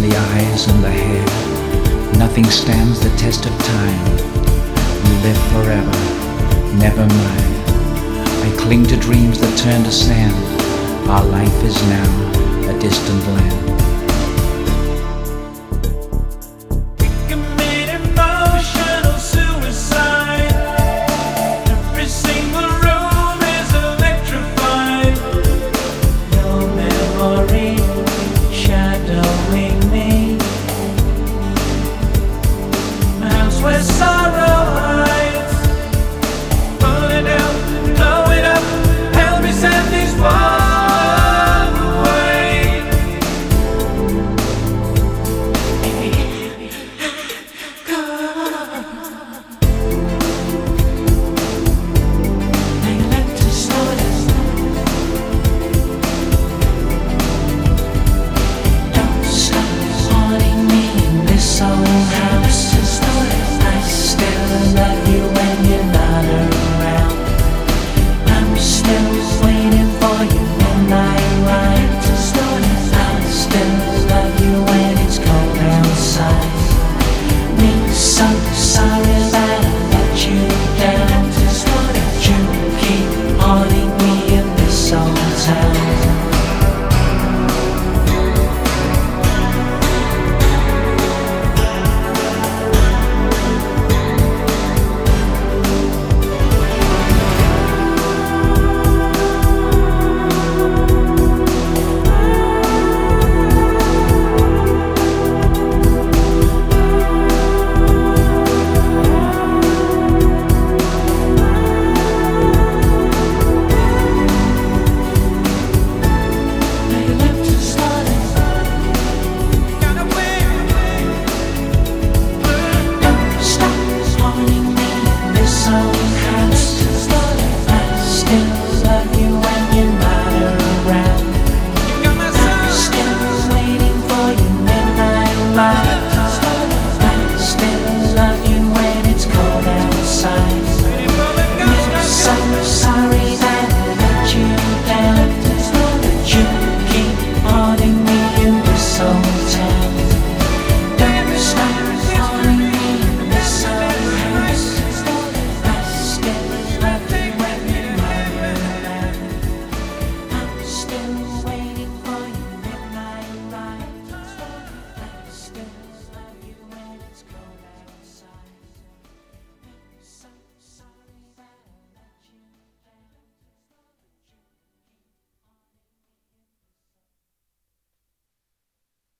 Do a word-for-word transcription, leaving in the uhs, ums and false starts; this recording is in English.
the eyes and the hair. Nothing stands the test of time. You live forever, never mine. I cling to dreams that turn to sand. Our life is now a distant land. Where sorrow hides, pull it down, blow it up, help me send these walls away. I like to slow down. Don't stop haunting me in this old house. I still love you when you're not around. I'm still waiting for you midnight ride to start. I still love you when it's cold outside. Me so sorry that I let you down to start. You keep haunting me in this old town. My